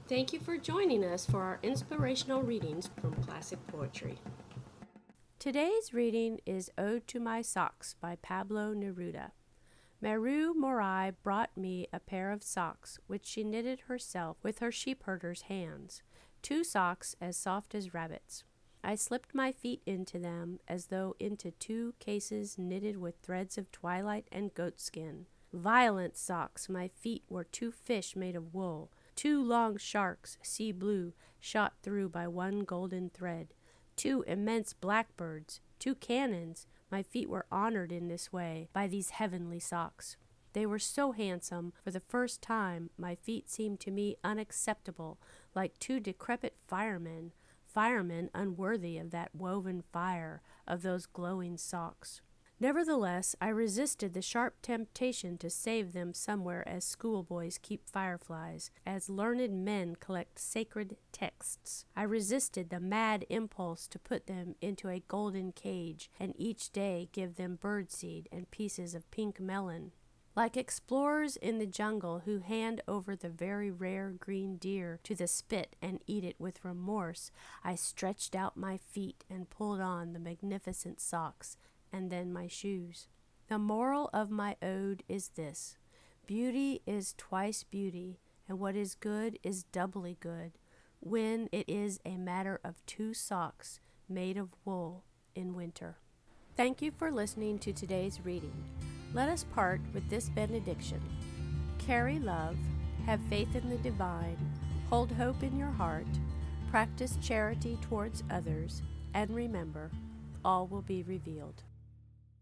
Thank you for joining us for our inspirational readings from classic poetry. Today's reading is Ode to My Socks by Pablo Neruda. Meru Morai brought me a pair of socks, which she knitted herself with her sheepherder's hands, 2 socks as soft as rabbits. I slipped my feet into them as though into 2 cases knitted with threads of twilight and goatskin. Violent socks, my feet were 2 fish made of wool, 2 long sharks, sea blue, shot through by 1 golden thread, 2 immense blackbirds, 2 cannons. My feet were honored in this way by these heavenly socks. They were so handsome, for the first time my feet seemed to me unacceptable, like 2 decrepit firemen unworthy of that woven fire of those glowing socks. Nevertheless, I resisted the sharp temptation to save them somewhere as schoolboys keep fireflies, as learned men collect sacred texts. I resisted the mad impulse to put them into a golden cage, and each day give them birdseed and pieces of pink melon. Like explorers in the jungle who hand over the very rare green deer to the spit and eat it with remorse, I stretched out my feet and pulled on the magnificent socks, and then my shoes. The moral of my ode is this: beauty is twice beauty, and what is good is doubly good, when it is a matter of 2 socks made of wool in winter. Thank you for listening to today's reading. Let us part with this benediction. Carry love, have faith in the divine, hold hope in your heart, practice charity towards others, and remember, all will be revealed.